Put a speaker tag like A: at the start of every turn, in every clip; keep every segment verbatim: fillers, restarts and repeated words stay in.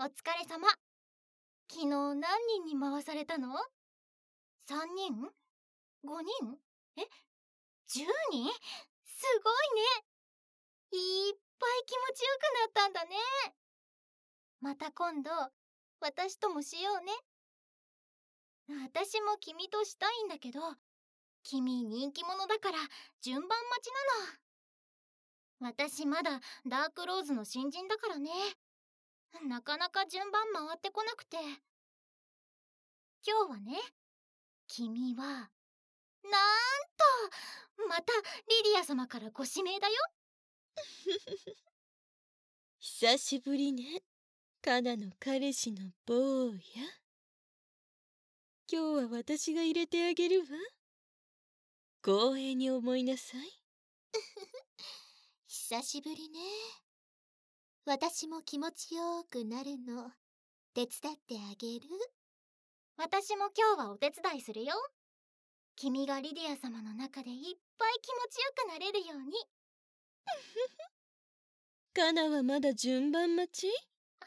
A: 疲れ様。昨日何人に回されたの？ さん 人？ ご 人？え？ じゅう 人？すごいね。いっぱい気持ちよくなったんだね。また今度私ともしようね。私も君としたいんだけど、君人気者だから順番待ちなの。私まだダークローズの新人だからね。なかなか順番回ってこなくて。今日はね、君はなんとまたリディア様からご指名だよ。
B: 久しぶりね、カナの彼氏の坊や。今日は私が入れてあげるわ。光栄に思いなさい。
C: 久しぶりね。私も気持ちよくなるの手伝ってあげる。
A: 私も今日はお手伝いするよ。君がリディア様の中でいっぱい気持ちよくなれるように。
B: カナはまだ順番待ち？
A: はい。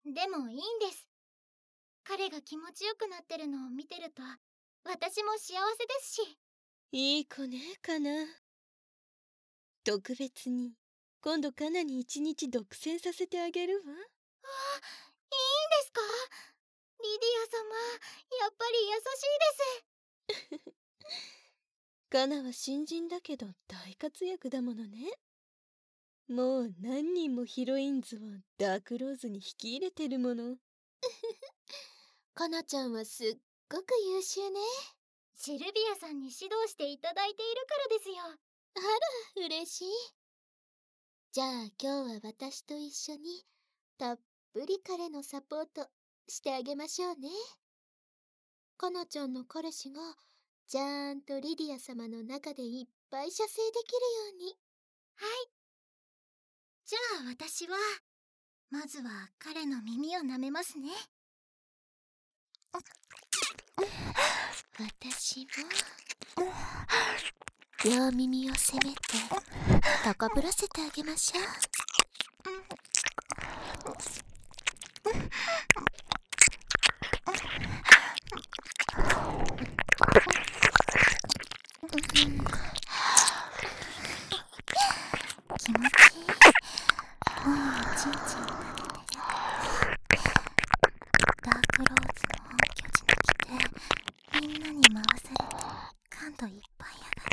A: でもいいんです。彼が気持ちよくなってるのを見てると私も幸せですし。
B: いい子ね、カナ。特別に今度カナに一日独占させてあげるわ。あ、いいん
A: ですか？リディア様、やっぱり優しいです。
B: カナは新人だけど大活躍だものね。もう何人もヒロインズをダークローズに引き入れてるもの。
C: カナちゃんはすっごく優秀ね。
A: シルビアさんに指導していただいているからですよ。
C: あら、嬉しい。じゃあ今日は私と一緒にたっぷり彼のサポートしてあげましょうね。カナちゃんの彼氏がちゃんとリディア様の中でいっぱい射精できるように。
A: はい。じゃあ私はまずは彼の耳を舐めますね。
C: 私も両耳を攻めて高ぶらせてあげましょう。
A: 気持ちいい。もうちんちんダークローズの本拠地に来てみんなに回されて感度いっぱい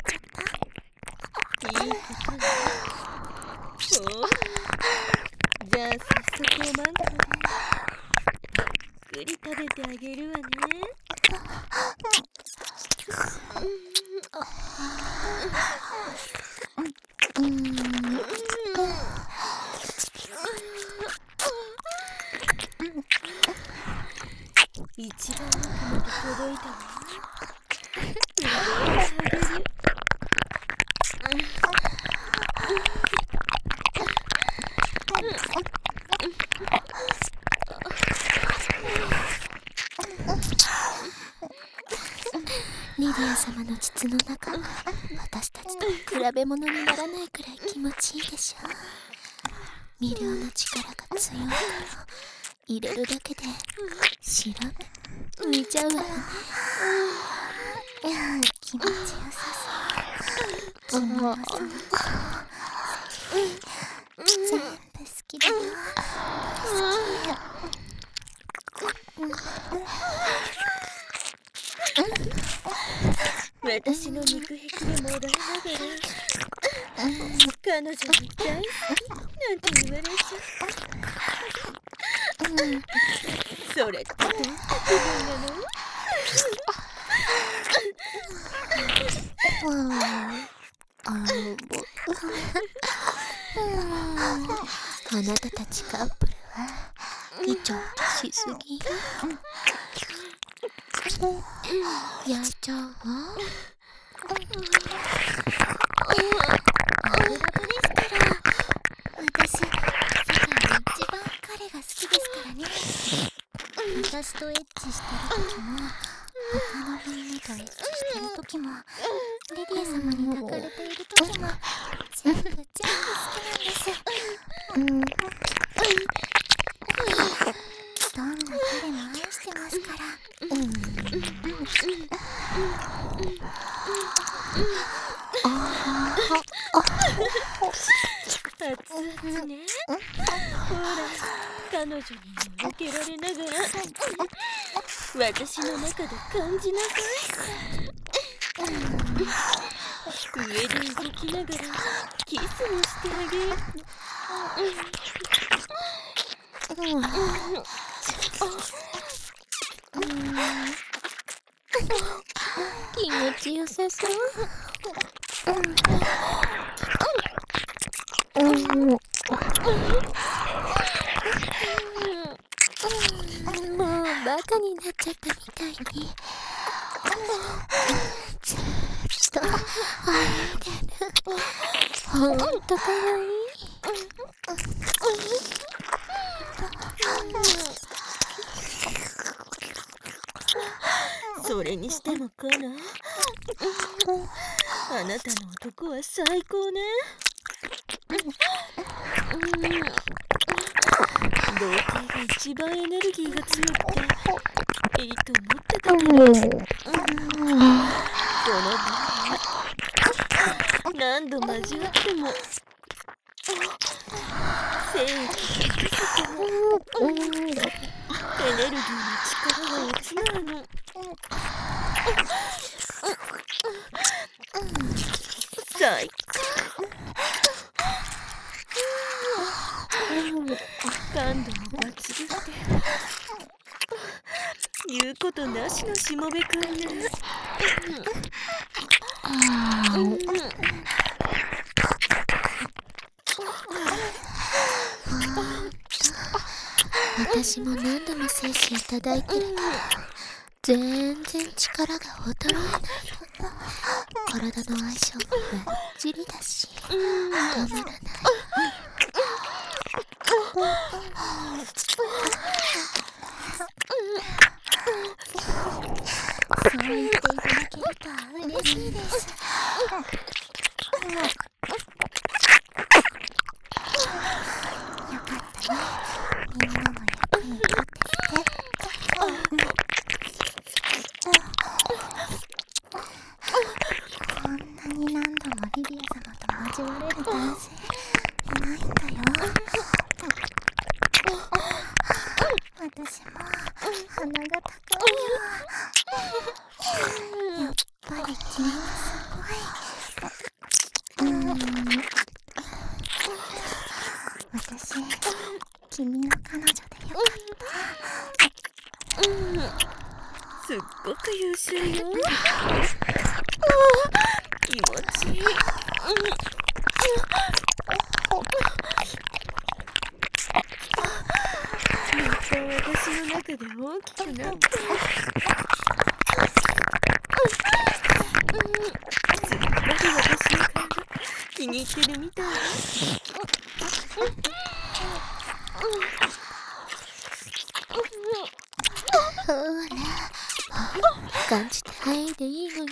A: 上がっちゃった。
B: いいことね。おー、じゃあ早速おまんこでゆっくり食べてあげるわね。一番奥まで届いたわ。
C: リディア様の膣の中、私たちと比べ物にならないくらい気持ちいいでしょ。魅了の力が強いから入れるだけで白目浮いちゃうわよね。
A: 気持ちよさそう。君のその全部好きだよ。
B: 私の肉壁でもらいながら彼女に大好きなんて言われちゃう。それってどんな気分なの？
C: あなたたちカップルはイチャしすぎ。やっちゃうわ。
A: アブラブですから。私世界で一番彼が好きですからね。私とエッチしてる時も他のみんなとエッチしてる時もリディア様に抱かれている時も全部全部好きなんです。うん
B: 熱々ね。ほら、彼女にも受けられながら私の中で感じなさい。上で動きながらキスをしてあげる。
C: 気持ちよさそう。もうバカになっちゃったみたいにずっと泳いでる。ほんとかわいい。
B: それにしてもカナ、あなたの男は最高ね。童貞が一番エネルギーが強くていいと思ってたから、この場何度交わっても精液が出てもエネルギーの力が落ちないの。最高。感度も抜群で言うことなしのしもべくんね。
C: 私も何度も精子いただいてるけど全然力が衰えない。体の相性もバッチリだし止まらない。そう言っていただけると嬉しいです。よかったね。みんなの役に立ってきて。こんなに何度もリリア様と交われる男性いないんだよ。私も鼻が高いよ。やっぱり君はすごい。うーん。私、君の彼女でよかった。
B: すっごく優秀よ。気持ちいい。また私の中で大きくなって、すっかり私の体気に入ってるみたい。
C: ほら、感じてないでいいのよ。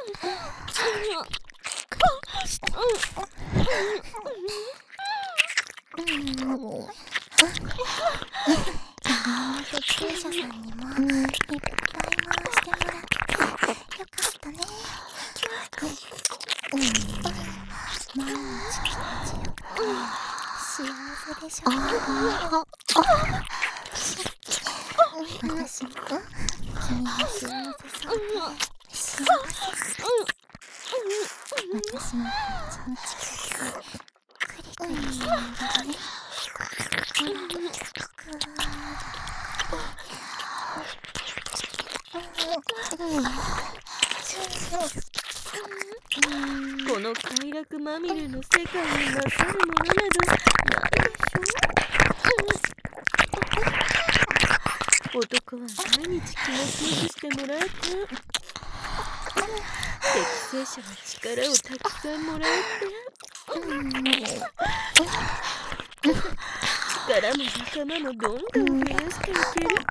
C: 初級者さんにもいっぱい回してもらってよかったね。毎日気持ちよくて幸せでしょ。私も君が幸せそうで幸せ。私の気持ちの近くクリクリしてあげるね。
B: この快楽まみれの世界に勝るものなどないでしょう。男は毎日気持ちよくしてもらえて、適正者は力をたくさんもらえて、力も仲間もどんどん増やしていける。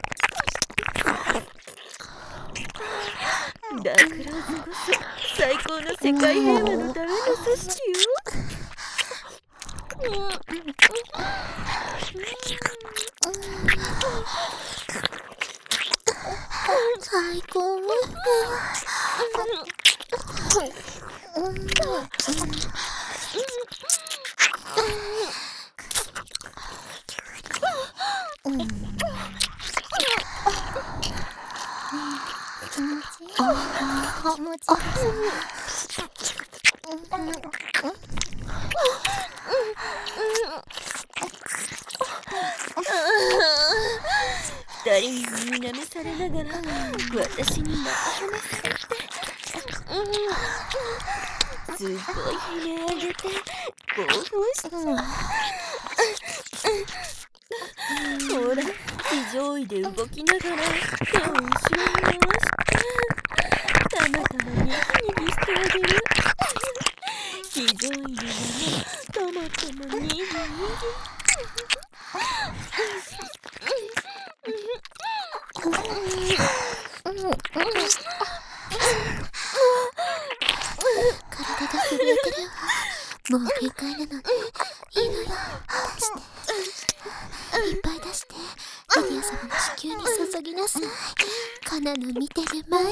B: ダークローズこそ最高の世界平和のための組織よ。
C: 最高。
A: うん、気持ちいい。気持ちいい。
B: 二人に舐めされながら私にまた話されて、すごい悲鳴上げて興奮して、ほら非常位で動きながら手を後ろに回してたまたまニキニキしてあげる。非常位のままたまたまニギニギ。
C: 体が震えてるわ。もう振り返るのね。いいのよ。出していっぱい出して、リディア様の子宮に注ぎなさい。カナの見てる前で。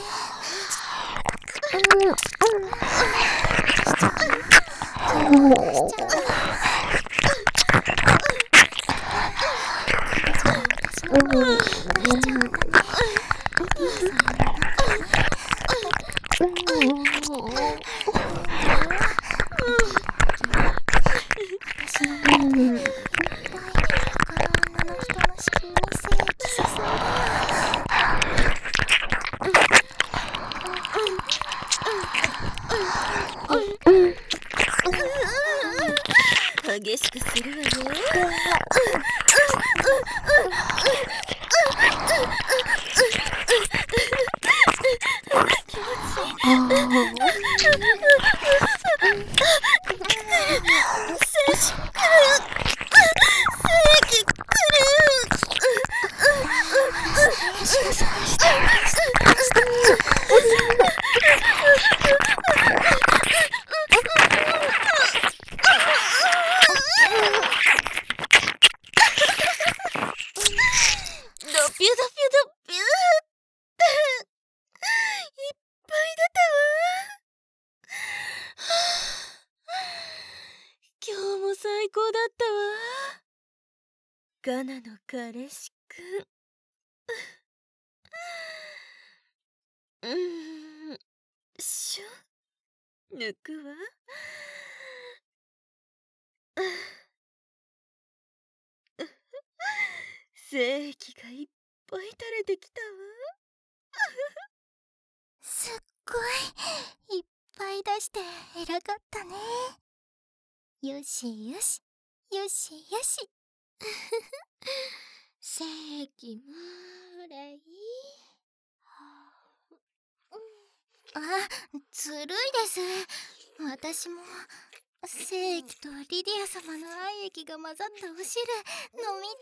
B: 激しくするわね。最高だったわ。ガナの彼氏くん。うーん、しょ、抜くわ。精液がいっぱい垂れてきたわ。
A: すっごいいっぱい出して偉かったね。よしよしよしよし。
C: 精液もらい。
A: あ、ずるいです。私も精液とリディア様の愛液が混ざったお汁飲み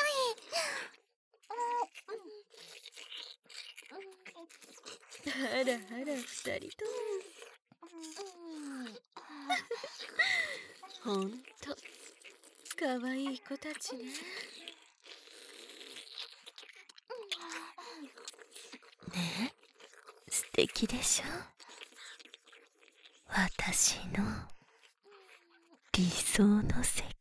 B: たい。あらあら二人ともほんとかわいい子たちね。ねえ、素敵でしょ。私の理想の世界。